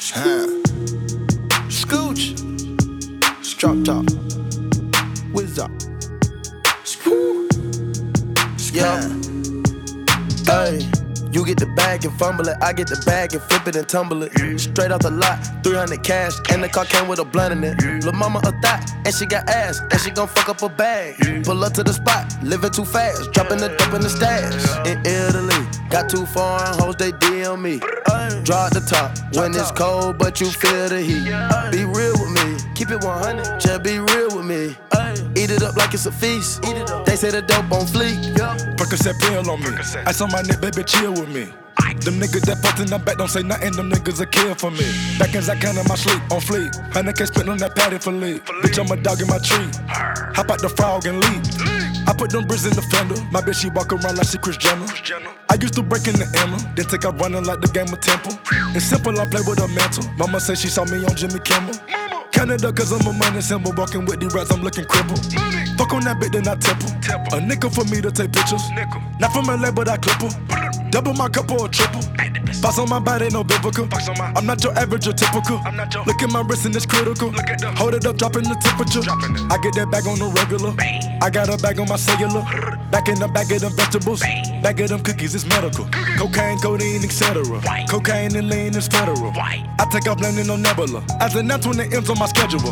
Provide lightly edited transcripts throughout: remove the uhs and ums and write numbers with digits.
Scooch, Drop Top, Whiz Up. Yeah. Hey. You get the bag and fumble it, I get the bag and flip it and tumble it. Straight off the lot, 300 cash, and the car came with a blunt in it. Lil' mama a thot, and she got ass, and she gon' fuck up her bag. Pull up to the spot, living too fast, dropping the dope in the stash. In Italy, got two foreign hoes, they DM me. Draw at the top, when it's cold, but you feel the heat. Be real with me, keep it 100, just be real with me. Eat it up like it's a feast. They say the dope on fleek. Percocet pill on me. Ice on my neck, baby, chill with me. Them niggas that bust in the back don't say nothing, them niggas a kill for me. Back as I can in my sleep, on fleek. 100K spent on that patty for lead. Bitch, I'm a dog in my tree. Hop out the frog and leap. I put them bricks in the fender. My bitch, she walk around like she Kris Jenner. I used to break in the Emma, then take out running like the game of Temple. It's simple, I play with a mantle. Mama say she saw me on Jimmy Kimmel. Canada, cause I'm a money symbol. Walking with these rats, I'm looking crippled. Fuck on that bitch, then I temple. A nickel for me to take pictures. Not from LA, but I clip her. Double my cup or a triple. Box on my body, no biblical. I'm not your average or typical. Look at my wrist and it's critical. Hold it up, dropping the temperature. I get that bag on the regular. I got a bag on my cellular. Back in the bag of them vegetables. Bag of them cookies, it's medical. Cocaine, codeine, etc. Cocaine and lean is federal. I take off landing on Nebula. As an M's when the M's on my schedule.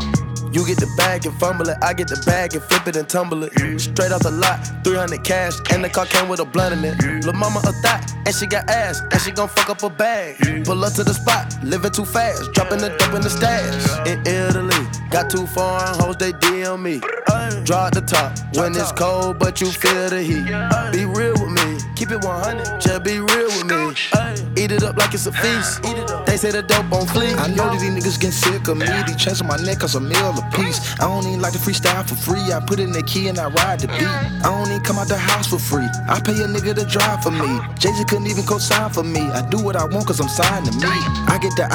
You get the bag and fumble it, I get the bag and flip it and tumble it. Straight off the lot, 300 cash, and the car came with a blunt in it. Lil' mama a thot, and she got ass, and she gon' fuck up her bag. Pull up to the spot, living too fast, dropping the dope in the stash. In Italy, got two foreign hoes, they DM me. Draw at the top, when it's cold, but you feel the heat. Be real with me, keep it 100, just be real with me. Eat it up like it's a feast. They say the dope on fleek. I know that these niggas getting sick of me. These chains on my neck cause a meal a piece. I don't even like to freestyle for free. I put in the key and I ride the beat. I don't even come out the house for free. I pay a nigga to drive for me. Jay-Z couldn't even co-sign for me. I do what I want cause I'm signed to me. I get the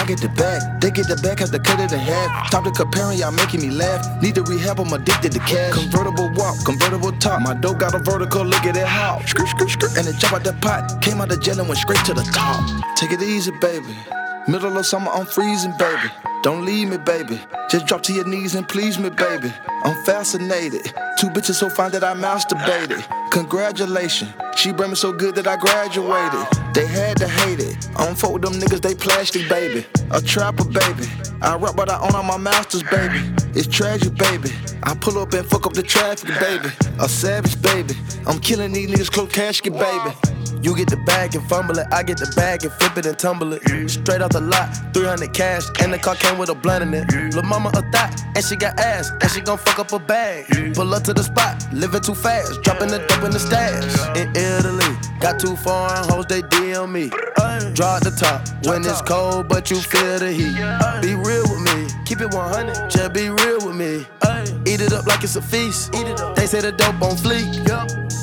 bag. They get the bag, have to cut it in half. Stop the comparing, y'all making me laugh. Need to rehab, I'm addicted to cash. Convertible walk, convertible talk. My dope got a vertical, look at it how. And it jump out the pot. Came out the jail and went straight to the top. Take it easy, baby. Middle of summer, I'm freezing, baby. Don't leave me, baby. Just drop to your knees and please me, baby. I'm fascinated. Two bitches so fine that I masturbated. Congratulations. She bring me so good that I graduated. They had to hate it. I don't fuck with them niggas, they plastic, baby. A trapper, baby. I rap what I own on my masters, baby. It's tragic, baby. I pull up and fuck up the traffic, baby. A savage, baby. I'm killing these niggas, close casket, baby. You get the bag and fumble it, I get the bag and flip it and tumble it. Straight off the lot, 300 cash, and the car came with a blunt in it. Lil' mama a thot, and she got ass, and she gon' fuck up her bag. Pull up to the spot, living too fast, dropping the dope in the stash. In Italy, got two foreign hoes, they DM me. Draw at the top, when it's cold, but you feel the heat. Be real with me, keep it 100, just be real with me. Eat it up like it's a feast. They say the dope on fleek.